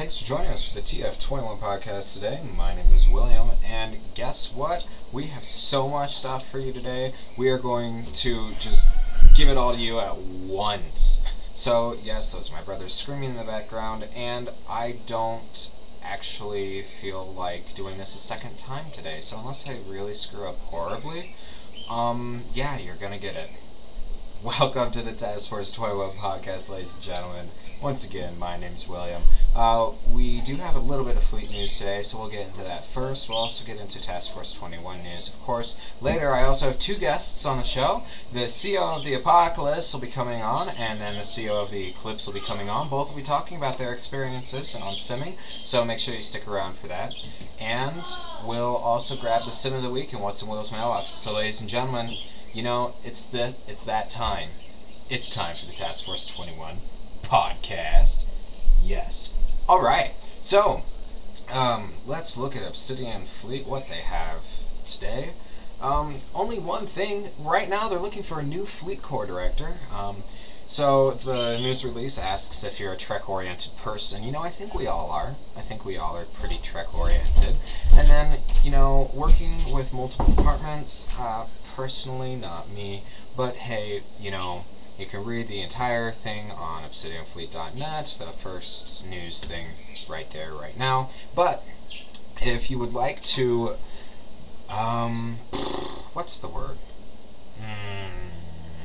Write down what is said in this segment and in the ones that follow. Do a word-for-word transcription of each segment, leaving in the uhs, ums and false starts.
thanks for joining us for the T F twenty-one podcast today. My name is William, and guess what? We have so much stuff for you today. We are going to just give it all to you at once. So, yes, those are my brothers screaming in the background, and I don't actually feel like doing this a second time today. So unless I really screw up horribly, um, yeah, you're gonna get it. Welcome to the Task Force twenty-one podcast, ladies and gentlemen. Once again, my name's William. Uh, we do have a little bit of fleet news today, so we'll get into that first. We'll also get into Task Force twenty-one news, of course. Later, I also have two guests on the show. The C E O of the Apocalypse will be coming on, and then the C E O of the Eclipse will be coming on. Both will be talking about their experiences on simming, so make sure you stick around for that. And we'll also grab the sim of the week and what's in Will's mailbox. So, ladies and gentlemen, you know, it's the it's that time. It's time for the Task Force twenty-one podcast. Yes. Alright, so, um, let's look at Obsidian Fleet, what they have today. Um, only one thing. Right now, they're looking for a new Fleet Corps director. Um, so, the news release asks if you're a Trek-oriented person. You know, I think we all are. I think we all are pretty Trek-oriented. And then, you know, working with multiple departments, uh, personally, not me, but hey, you know, you can read the entire thing on obsidian fleet dot net, the first news thing right there, right now. But if you would like to, um, what's the word? Hmm.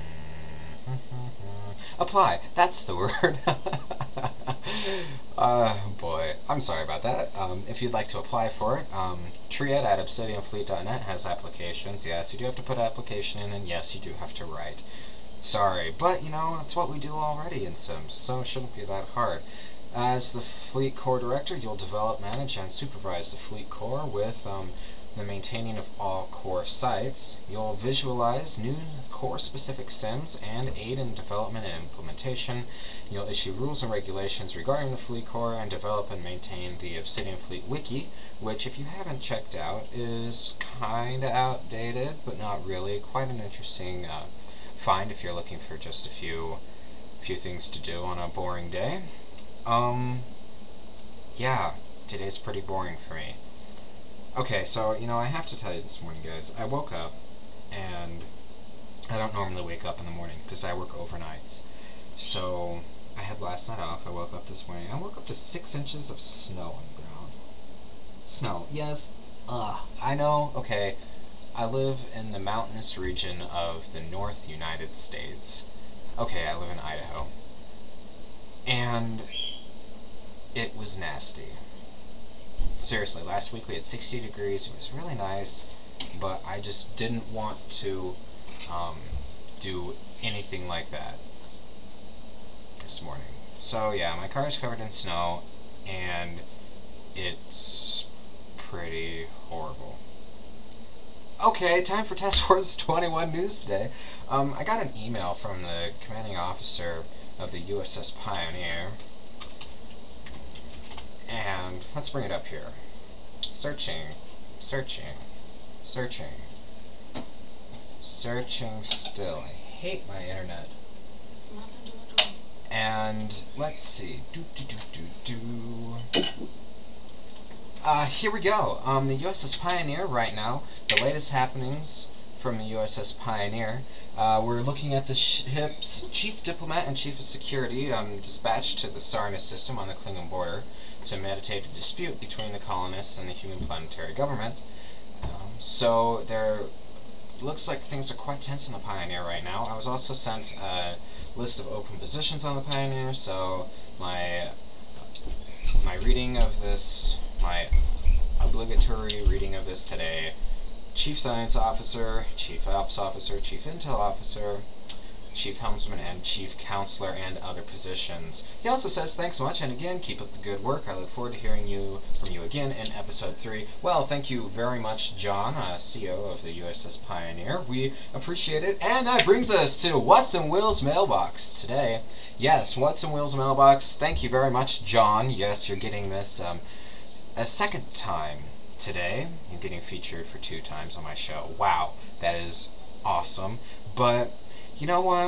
Apply. That's the word. uh, boy. I'm sorry about that. Um, if you'd like to apply for it, um, Triad at obsidian fleet dot net has applications. Yes, you do have to put application in, and yes, you do have to write. Sorry, but, you know, it's what we do already in Sims, so it shouldn't be that hard. As the Fleet Corps Director, you'll develop, manage, and supervise the Fleet Corps with um, the maintaining of all core sites. You'll visualize new core-specific sims and aid in development and implementation. You'll issue rules and regulations regarding the Fleet Corps and develop and maintain the Obsidian Fleet Wiki, which, if you haven't checked out, is kinda outdated, but not really. Quite an interesting uh, find if you're looking for just a few few things to do on a boring day. Um, yeah, today's pretty boring for me. Okay, so, you know, I have to tell you this morning, guys, I woke up, and I don't normally wake up in the morning, because I work overnights. So, I had last night off, I woke up this morning, I woke up to six inches of snow on the ground. Snow, yes, ugh, I know, okay, I live in the mountainous region of the North United States. Okay, I live in Idaho. And it was nasty. Seriously, last week we had sixty degrees. It was really nice, but I just didn't want to um, do anything like that this morning. So yeah, my car is covered in snow, and it's pretty horrible. Okay, time for Task Force twenty-one news today. Um, I got an email from the commanding officer of the U S S Pioneer, and let's bring it up here. Searching, searching, searching, searching still. I hate my internet. And let's see. Do do do do do. Uh, here we go. Um, the U S S Pioneer right now, the latest happenings from the U S S Pioneer. Uh, we're looking at the ship's chief diplomat and chief of security um, dispatched to the Sarna system on the Klingon border to mediate a dispute between the colonists and the human planetary government. Um, so there looks like things are quite tense on the Pioneer right now. I was also sent a list of open positions on the Pioneer, so my my reading of this, my obligatory reading of this today: Chief Science Officer, Chief Ops Officer, Chief Intel Officer, Chief Helmsman, and Chief Counselor, and other positions. He also says, thanks so much, and again, keep up the good work. I look forward to hearing you from you again in episode three. Well, thank you very much, John, uh, C E O of the U S S Pioneer. We appreciate it, and that brings us to What's in Will's mailbox today. Yes, What's in Will's mailbox. Thank you very much, John. Yes, you're getting this um, a second time today. You're getting featured for two times on my show. Wow, that is awesome. But you know what?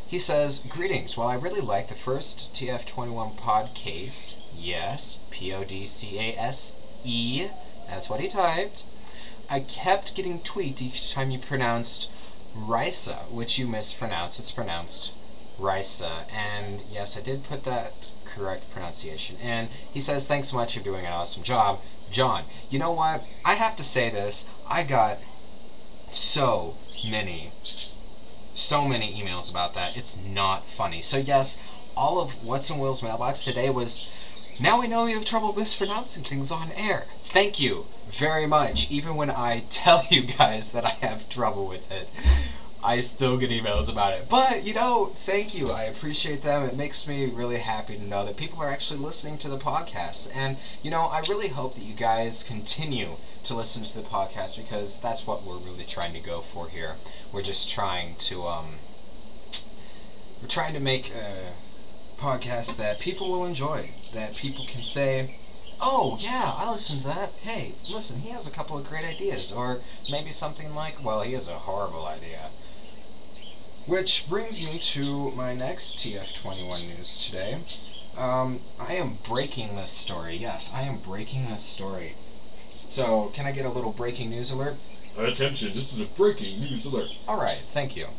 He says, "Greetings. While I really like the first T F twenty-one pod case, yes, P O D C A S E, that's what he typed, I kept getting tweaked each time you pronounced Risa, which you mispronounced. It's pronounced Risa." And yes, I did put that correct pronunciation. And he says, "Thanks so much, you're doing an awesome job, John." You know what? I have to say this. I got so many, so many emails about that. It's not funny. So yes, all of what's in Will's mailbox today was, "Now we know you have trouble mispronouncing things on air. Thank you very much." Even when I tell you guys that I have trouble with it, I still get emails about it. But, you know, thank you. I appreciate them. It makes me really happy to know that people are actually listening to the podcast. And, you know, I really hope that you guys continue to listen to the podcast, because that's what we're really trying to go for here. We're just trying to, um, we're trying to make a podcast that people will enjoy, that people can say, "Oh, yeah, I listened to that. Hey, listen, he has a couple of great ideas." Or maybe something like, "Well, he has a horrible idea." Which brings me to my next T F twenty-one news today. Um, I am breaking this story. Yes, I am breaking this story. So, can I get a little breaking news alert? Attention, this is a breaking news alert. Alright, thank you.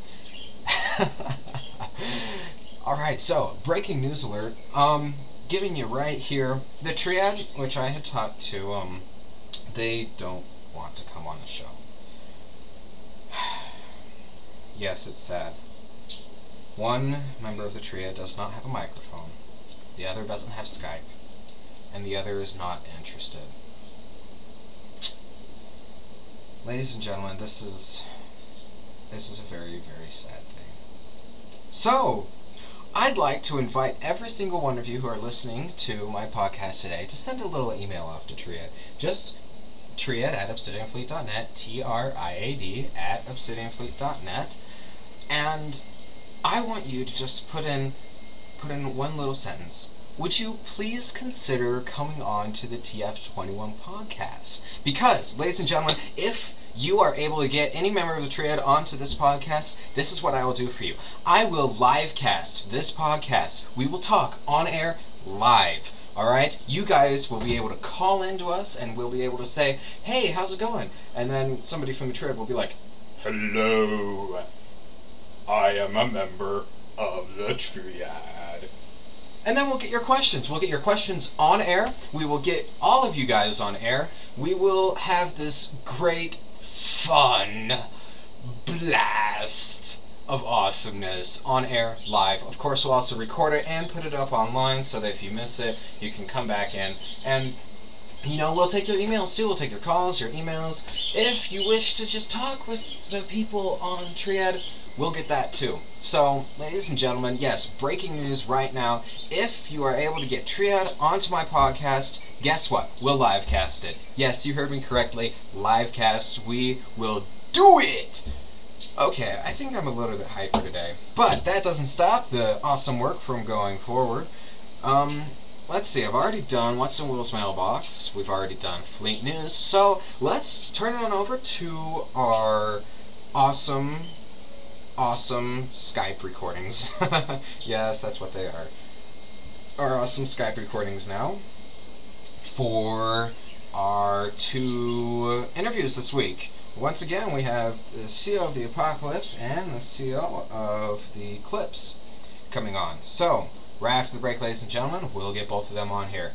Alright, so, breaking news alert. Um, giving you right here, the Triad, which I had talked to, um, they don't want to come on the show. Yes, it's sad. One member of the Triad does not have a microphone, the other doesn't have Skype, and the other is not interested. Ladies and gentlemen, this is this is a very, very sad thing. So, I'd like to invite every single one of you who are listening to my podcast today to send a little email off to Triad. Just Triad at obsidian fleet dot net, T R I A D at obsidian fleet dot net, and I want you to just put in put in one little sentence. Would you please consider coming on to the T F twenty-one podcast? Because, ladies and gentlemen, if you are able to get any member of the Triad onto this podcast, this is what I will do for you. I will live cast this podcast. We will talk on air live. Alright? You guys will be able to call into us and we'll be able to say, "Hey, how's it going?" And then somebody from the Triad will be like, "Hello, I am a member of the Triad." And then we'll get your questions. We'll get your questions on air. We will get all of you guys on air. We will have this great, fun blast of awesomeness on air live. Of course, we'll also record it and put it up online so that if you miss it, you can come back in. And, you know, we'll take your emails too. We'll take your calls, your emails. If you wish to just talk with the people on Triad, we'll get that too. So, ladies and gentlemen, yes, breaking news right now. If you are able to get Triad onto my podcast, guess what? We'll live cast it. Yes, you heard me correctly. Live cast. We will do it! Okay, I think I'm a little bit hyper today. But that doesn't stop the awesome work from going forward. Um, let's see, I've already done What's in Will's Mailbox. We've already done Fleet News. So, let's turn it on over to our awesome... awesome Skype recordings. Yes, that's what they are. Our awesome Skype recordings now for our two interviews this week. Once again, we have the C E O of the Apocalypse and the C E O of the Clips coming on. So, right after the break, ladies and gentlemen, we'll get both of them on here.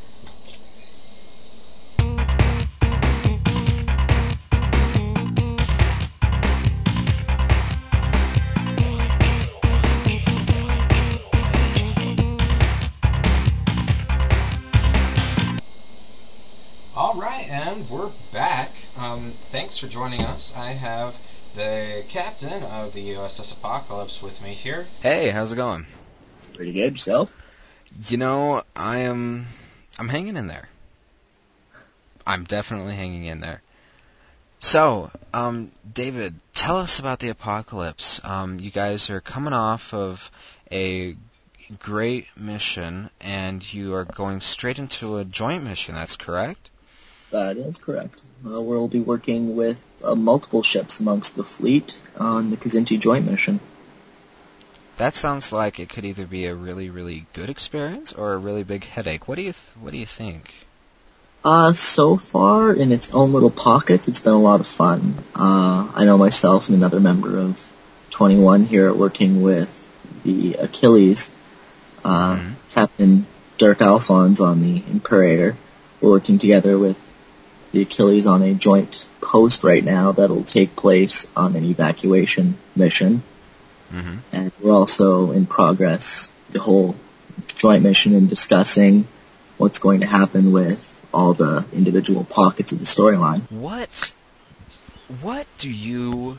Alright, and we're back. Um, thanks for joining us. I have the captain of the U S S Apocalypse with me here. Hey, how's it going? Pretty good. Yourself? You know, I am... I'm hanging in there. I'm definitely hanging in there. So, um, David, tell us about the Apocalypse. Um, you guys are coming off of a great mission, and you are going straight into a joint mission, that's correct? That is correct. Uh, we'll be working with uh, multiple ships amongst the fleet on the Kzinti joint mission. that sounds like it could either be a really, really good experience or a really big headache. What do you th- What do you think? Uh, so far, in its own little pockets, it's been a lot of fun. Uh, I know myself and another member of twenty-one here are working with the Achilles, uh, Mhm. Captain Dirk Alphonse on the Imperator. We're working together with the Achilles on a joint post right now that'll take place on an evacuation mission. Mm-hmm. And we're also in progress, the whole joint mission, and discussing what's going to happen with all the individual pockets of the storyline. What What do you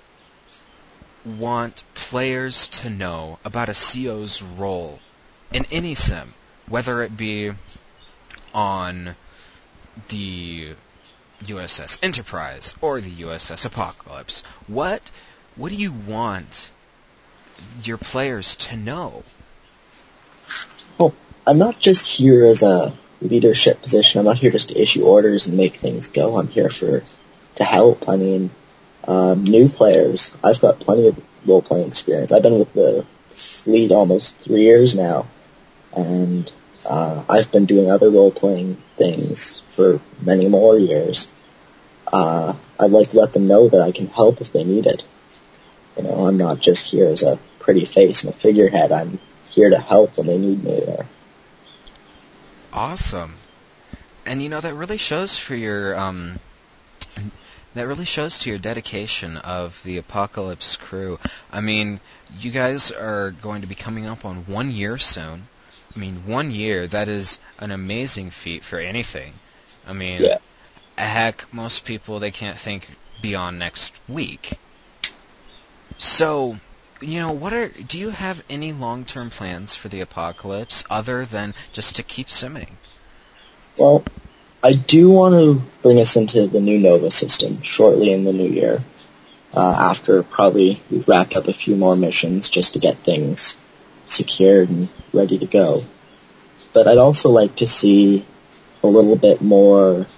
want players to know about a C O's role in any sim, whether it be on the U S S Enterprise or the U S S Apocalypse? What What do you want your players to know? Well, I'm not just here as a leadership position. I'm not here just to issue orders and make things go. I'm here for to help. I mean, um, new players, I've got plenty of role-playing experience. I've been with the fleet almost three years now, and uh, I've been doing other role-playing things for many more years. Uh, I'd like to let them know that I can help if they need it. You know, I'm not just here as a pretty face and a figurehead. I'm here to help when they need me there. Awesome. And you know, that really shows for your um that really shows to your dedication of the Apocalypse crew. I mean, you guys are going to be coming up on one year soon. I mean, one year, that is an amazing feat for anything. I mean, Yeah. heck, most people, they can't think beyond next week. So, you know, what are do you have any long-term plans for the Apocalypse other than just to keep simming? Well, I do want to bring us into the new Nova system shortly in the new year, uh, after probably we've wrapped up a few more missions just to get things secured and ready to go. But I'd also like to see a little bit more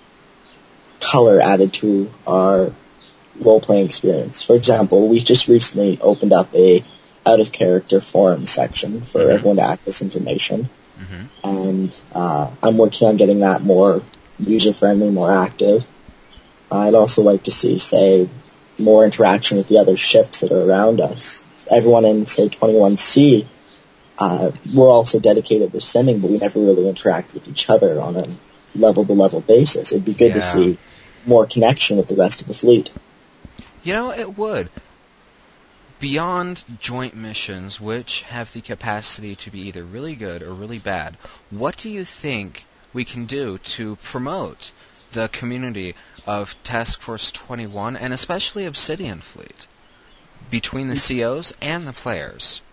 color added to our role-playing experience. For example, we just recently opened up a out-of-character forum section for Mhm. everyone to access information. Mm-hmm. And uh, I'm working on getting that more user-friendly, more active. I'd also like to see, say, more interaction with the other ships that are around us. Everyone in, say, twenty-one C, uh, we're also dedicated to simming, but we never really interact with each other on a level-to-level basis. It'd be good Yeah. to see more connection with the rest of the fleet. You know, it would. Beyond joint missions, which have the capacity to be either really good or really bad, what do you think we can do to promote the community of Task Force twenty-one, and especially Obsidian Fleet, between the C Os and the players?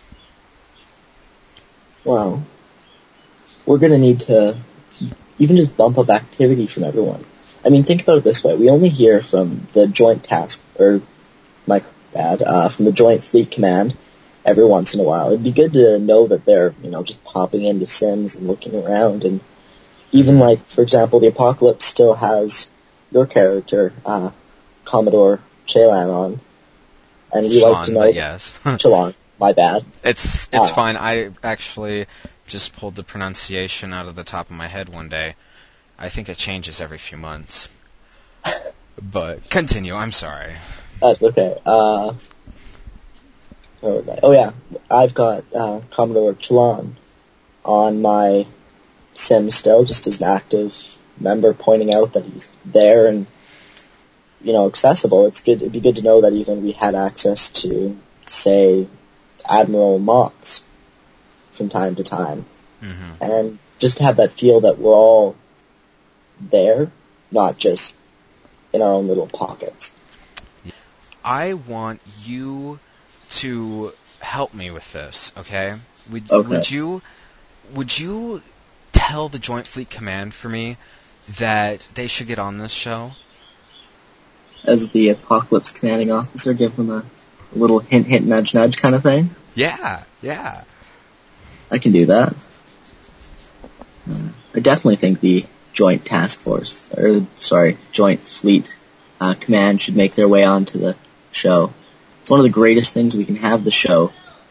Well, we're going to need to even just bump up activity from everyone. I mean, think about it this way. We only hear from the joint task, or my bad, uh, from the joint fleet command every once in a while. It'd be good to know that they're, you know, just popping into Sims and looking around. And even like, for example, the Apocalypse still has your character, uh, Commodore Chelan on. And we like to Sean, know... but yes. Chelan, my bad. It's it's Uh, fine. I actually just pulled the pronunciation out of the top of my head one day. I think it changes every few months. But continue. I'm sorry. That's okay. Uh, where was I? Oh yeah, I've got uh, Commodore Chelan on my sim still, just as an active member, pointing out that he's there and, you know, accessible. It's good. It'd be good to know that even we had access to, say, Admiral Mox from time to time, Mm-hmm. and just to have that feel that we're all there, not just in our own little pockets. I want you to help me with this, okay? Would, Okay. would you would you tell the Joint Fleet Command for me that they should get on this show? As the Apocalypse commanding officer, give them a, a little hint, hint, nudge, nudge kind of thing. Yeah, yeah. I can do that. Uh, I definitely think the Joint Task Force, or sorry, Joint Fleet uh, Command should make their way onto the show. It's one of the greatest things we can have the show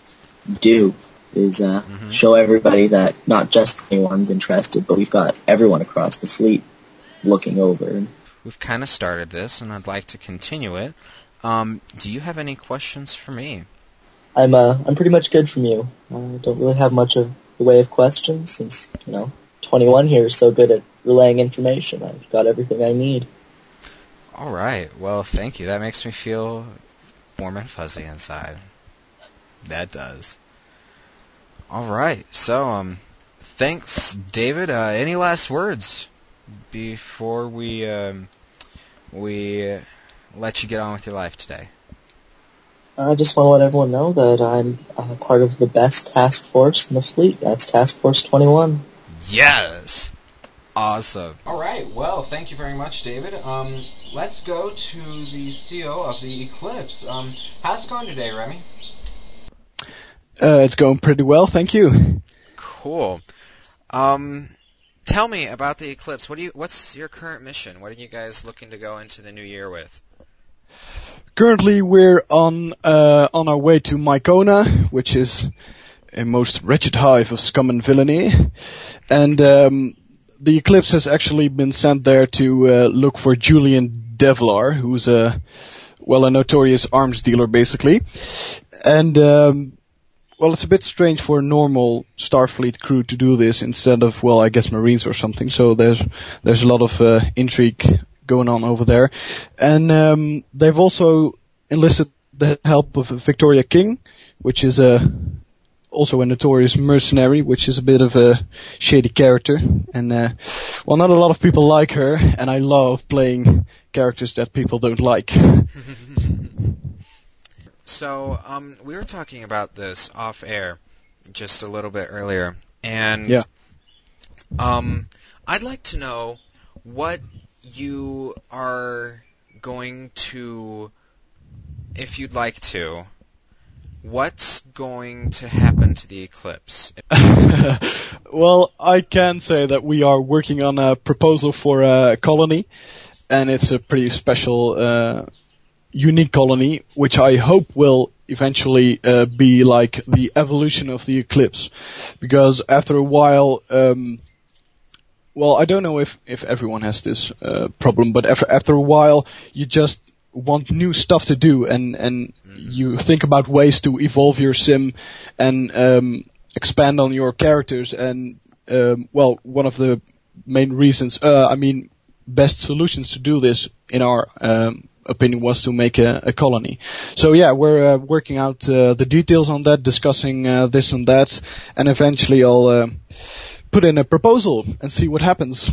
do is uh, Mhm. show everybody that not just anyone's interested, but we've got everyone across the fleet looking over. We've kind of started this, and I'd like to continue it. Um, do you have any questions for me? I'm uh, I'm pretty much good from you. I uh, don't really have much of the way of questions since, you know, twenty-one here is so good at relaying information. I've got everything I need. All right. Well, thank you. That makes me feel warm and fuzzy inside. That does. All right. So, um, thanks, David. Uh, any last words before we um, we uh, let you get on with your life today? I just want to let everyone know that I'm uh, part of the best task force in the fleet. That's Task Force twenty-one. Yes. Awesome. All right. Well, thank you very much, David. Um, let's go to the C O of the Eclipse. Um, how's it going today, Remy? Uh, it's going pretty well, thank you. Cool. Um, tell me about the Eclipse. What do you? What's your current mission? What are you guys looking to go into the new year with? Currently, we're on uh, on our way to Mycona, which is a most wretched hive of scum and villainy, and um, the Eclipse has actually been sent there to uh, look for Julian Devlar, who's a well a notorious arms dealer, basically, and. Um, Well, it's a bit strange for a normal Starfleet crew to do this instead of, well, I guess Marines or something. So there's there's a lot of uh, intrigue going on over there, and um, they've also enlisted the help of Victoria King, which is a also a notorious mercenary, which is a bit of a shady character. And uh, well, not a lot of people like her, and I love playing characters that people don't like. So, um, we were talking about this off air just a little bit earlier, and Yeah. um, I'd like to know what you are going to, if you'd like to, what's going to happen to the Eclipse? Well, I can say that we are working on a proposal for a colony, and it's a pretty special uh unique colony, which I hope will eventually uh, be like the evolution of the Eclipse, because after a while, um, well, I don't know if, if everyone has this uh, problem, but after after a while, you just want new stuff to do, and and mm-hmm. you think about ways to evolve your sim and um, expand on your characters, and um, well, one of the main reasons, uh, I mean, best solutions to do this in our um, opinion was to make a, a colony. So yeah, we're uh, working out uh, the details on that, discussing uh, this and that, and eventually I'll uh, put in a proposal and see what happens.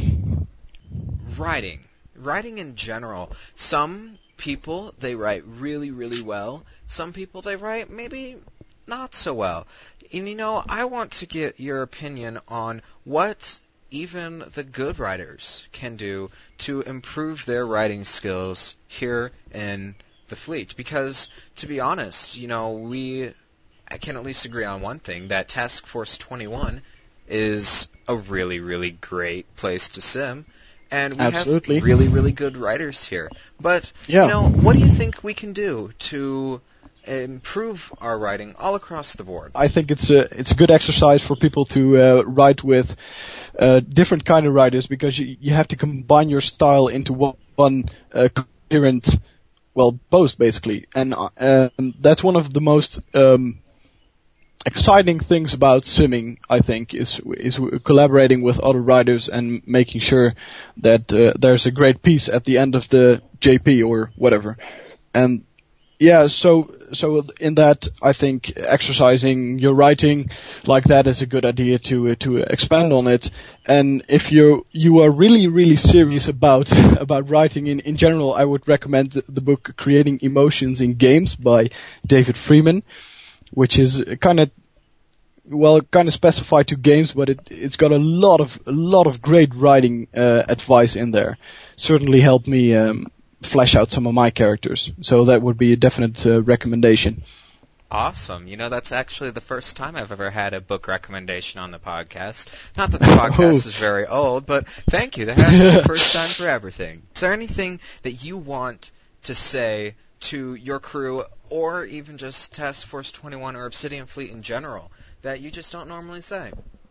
Writing. Writing in general. Some people, they write really, really well. Some people, they write maybe not so well. And you know, I want to get your opinion on what even the good writers can do to improve their writing skills here in the fleet. Because, to be honest, you know, we I can at least agree on one thing, that Task Force twenty-one is a really, really great place to sim. And we Absolutely. have really, really good writers here. But, Yeah. you know, what do you think we can do to improve our writing all across the board? I think it's a it's a good exercise for people to uh, write with uh, different kind of writers, because you, you have to combine your style into one, one uh, coherent, well, post basically, and uh, um, that's one of the most um, exciting things about simming, I think, is is collaborating with other writers and making sure that uh, there's a great piece at the end of the J P or whatever, and. Yeah, so so in that, I think exercising your writing like that is a good idea to uh, to expand on it. And if you you are really really serious about about writing in in general, I would recommend the, the book Creating Emotions in Games by David Freeman, which is kind of well kind of specified to games, but it it's got a lot of a lot of great writing uh, advice in there. Certainly helped me. Um, flesh out some of my characters. So that would be a definite uh, recommendation. Awesome. You know, that's actually the first time I've ever had a book recommendation on the podcast. Not that the podcast Oh. is very old, but thank you. That has to be the first time for everything. Is there anything that you want to say to your crew or even just Task Force twenty-one or Obsidian Fleet in general that you just don't normally say?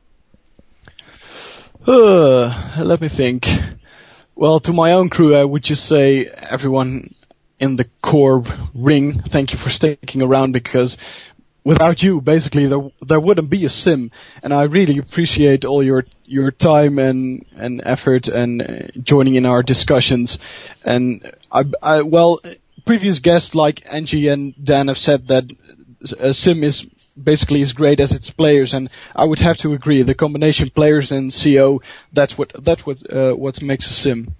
Uh, let me think. Well, to my own crew, I would just say everyone in the core ring, thank you for sticking around, because without you, basically, there there wouldn't be a sim. And I really appreciate all your your time and and effort and uh, joining in our discussions. And I, I well, previous guests like Angie and Dan have said that a sim is basically as great as its players, and I would have to agree. The combination players and C O, that's what that's what uh, what makes a sim.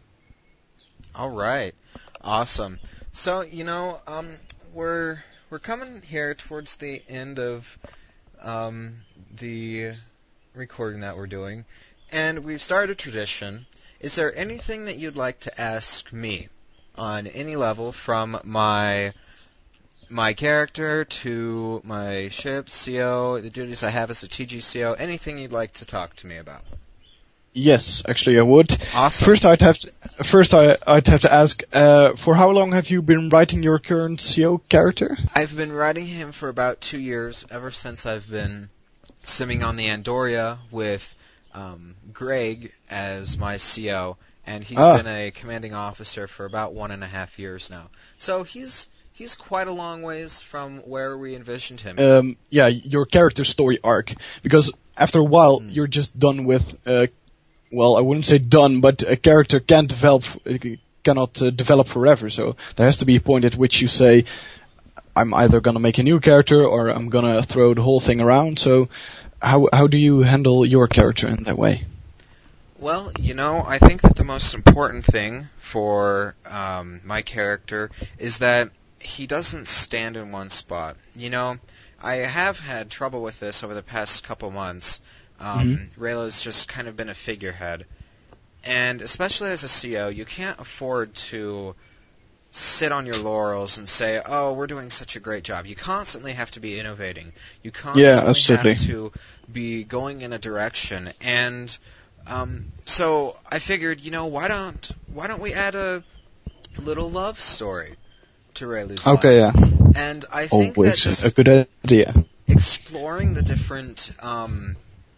All right, awesome. So you know, um, we're we're coming here towards the end of um, the recording that we're doing, and we've started a tradition. Is there anything that you'd like to ask me on any level, from my my character to my ship, C O, the duties I have as a T G C O, anything you'd like to talk to me about? Yes, actually I would. Awesome. First I'd have to, first I, I'd have to ask, uh, for how long have you been writing your current C O character? I've been writing him for about two years, ever since I've been simming on the Andoria with um, Greg as my C O, and he's ah. been a commanding officer for about one and a half years now. So he's he's quite a long ways from where we envisioned him. Um, yeah, your character story arc, because after a while Mm. you're just done with, uh, well, I wouldn't say done, but a character can't develop, cannot uh, develop forever. So there has to be a point at which you say, I'm either gonna make a new character or I'm gonna throw the whole thing around. So how how do you handle your character in that way? Well, you know, I think that the most important thing for um, my character is that he doesn't stand in one spot. You know, I have had trouble with this over the past couple months. Um, Mm-hmm. Rayla's just kind of been a figurehead. And especially as a C O, you can't afford to sit on your laurels and say, oh, we're doing such a great job. You constantly have to be innovating. You constantly Yeah, absolutely. have to be going in a direction. And um, so I figured, you know, why don't why don't we add a little love story to Rayleigh's Okay, life? yeah. And I think Always that a just good idea. exploring the different, um,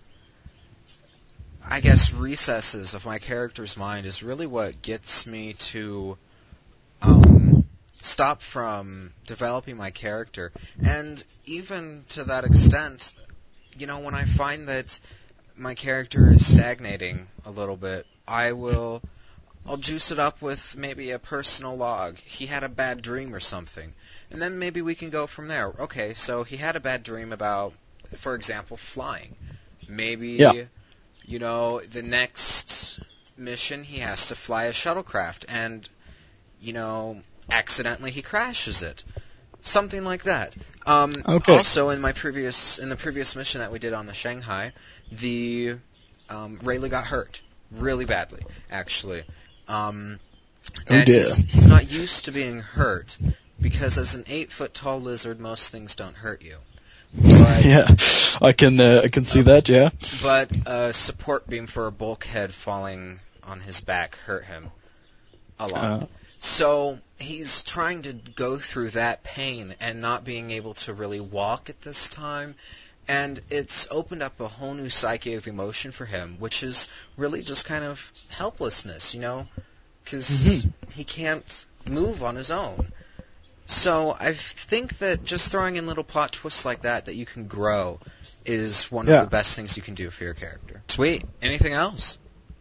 I guess, recesses of my character's mind is really what gets me to um, stop from developing my character. And even to that extent, you know, when I find that my character is stagnating a little bit, I will... I'll juice it up with maybe a personal log. He had a bad dream or something. And then maybe we can go from there. Okay, so he had a bad dream about, for example, flying. Maybe, Yeah. you know, the next mission he has to fly a shuttlecraft and, you know, accidentally he crashes it. Something like that. Um, Okay. Also, in my previous, in the previous mission that we did on the Shanghai, the um, Rayleigh got hurt really badly, actually. Um, Oh and dear. he's, he's not used to being hurt, because as an eight-foot-tall lizard, most things don't hurt you. But, Yeah, I can uh, I can see that. Yeah. but a support beam for a bulkhead falling on his back hurt him a lot. Uh, So he's trying to go through that pain and not being able to really walk at this time. And it's opened up a whole new psyche of emotion for him, which is really just kind of helplessness, you know, because Mhm. he can't move on his own. So I think that just throwing in little plot twists like that that you can grow is one Yeah. of the best things you can do for your character. Sweet. Anything else?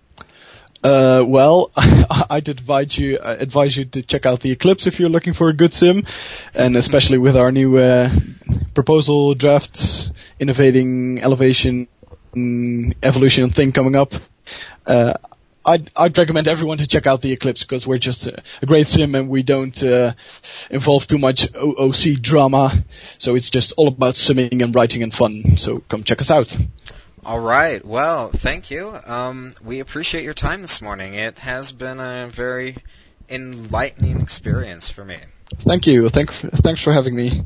Uh, well, I'd advise you uh, advise you to check out the Eclipse if you're looking for a good sim, and especially with our new uh, proposal draft, innovating elevation, mm, evolution thing coming up. Uh, I'd I'd recommend everyone to check out the Eclipse, because we're just a, a great sim and we don't uh, involve too much O O C drama, so it's just all about simming and writing and fun. So come check us out. All right. Well, thank you. Um, we appreciate your time this morning. It has been a very enlightening experience for me. Thank you. Thank thanks for having me.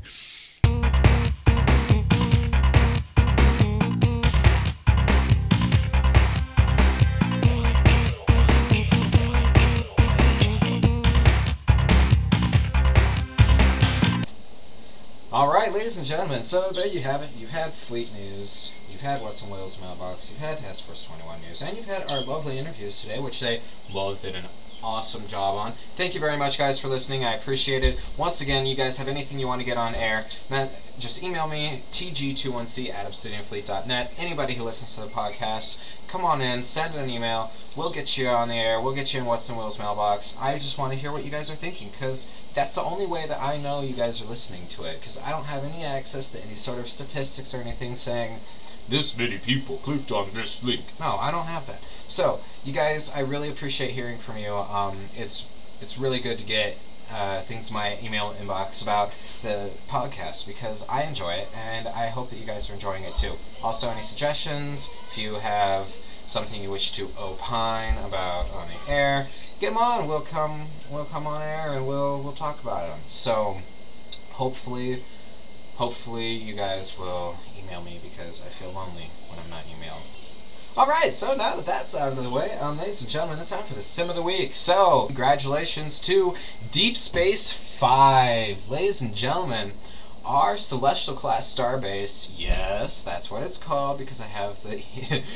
Alright, ladies and gentlemen, so there you have it. You've had Fleet News, you've had What's in Will's Mailbox, you've had Task Force twenty-one News, and you've had our lovely interviews today, which they both did an awesome job on. Thank you very much, guys, for listening. I appreciate it. Once again, you guys have anything you want to get on air, just email me, t g two one c at obsidian fleet dot net. Anybody who listens to the podcast, come on in, send an email. We'll get you on the air. We'll get you in What's in Will's Mailbox. I just want to hear what you guys are thinking, because that's the only way that I know you guys are listening to it, because I don't have any access to any sort of statistics or anything saying, This many people clicked on this link. no, I don't have that. So, you guys, I really appreciate hearing from you. Um, it's it's really good to get uh, things in my email inbox about the podcast, because I enjoy it, and I hope that you guys are enjoying it too. Also, any suggestions, if you have something you wish to opine about on the air, get them on. We'll come we'll come on air and we'll we'll talk about them. So, hopefully, hopefully you guys will email me, because I feel lonely when I'm not emailed. Alright, so now that that's out of the way, um, ladies and gentlemen, it's time for the Sim of the Week. So, congratulations to Deep Space Five. Ladies and gentlemen, our Celestial Class Starbase, yes, that's what it's called, because I have the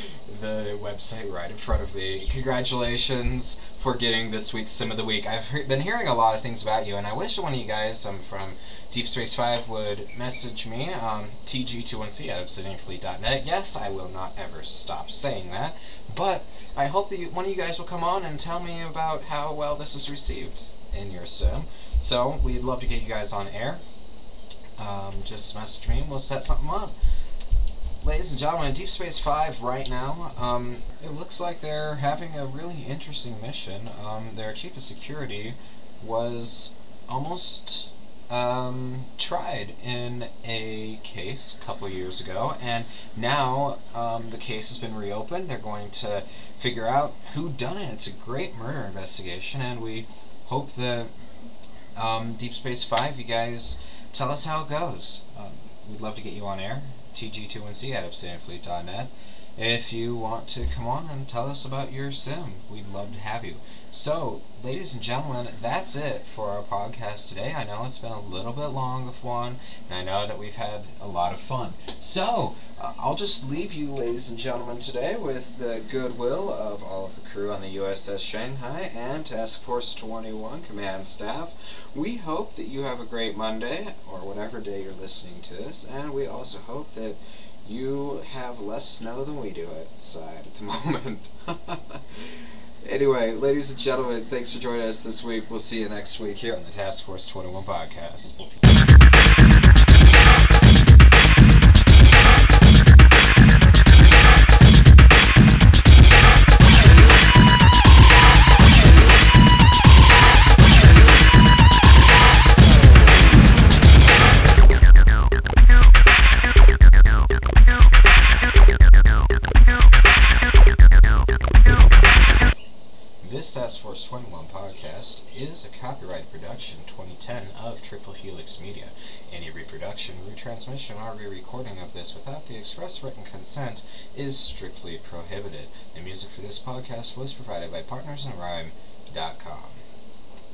the website right in front of me. Congratulations for getting this week's Sim of the Week. I've he been hearing a lot of things about you, and I wish one of you guys um, from Deep Space Five would message me, um, t g two one c at obsidian fleet dot net. Yes, I will not ever stop saying that, but I hope that you, one of you guys will come on and tell me about how well this is received in your sim. So, we'd love to get you guys on air. Um, just message me and we'll set something up. Ladies and gentlemen, Deep Space Five right now, um, it looks like they're having a really interesting mission. Um, their chief of security was almost um, tried in a case a couple years ago, and now um, the case has been reopened. They're going to figure out who done it. It's a great murder investigation, and we hope that um, Deep Space Five, you guys, tell us how it goes. Um, we'd love to get you on air, t g two one c at obsidian fleet dot net. If you want to come on and tell us about your sim, we'd love to have you. So, ladies and gentlemen, that's it for our podcast today. I know it's been a little bit long of one, and I know that we've had a lot of fun. So, uh, I'll just leave you, ladies and gentlemen, today with the goodwill of all of the crew on the U S S Shanghai and Task Force twenty-one command staff. We hope that you have a great Monday, or whatever day you're listening to this, and we also hope that you have less snow than we do outside at the moment. Anyway, ladies and gentlemen, thanks for joining us this week. We'll see you next week here on the Task Force twenty-one podcast. This Task Force twenty-one podcast is a copyright production twenty ten of Triple Helix Media. Any reproduction, retransmission, or re-recording of this without the express written consent is strictly prohibited. The music for this podcast was provided by partners in rhyme dot com.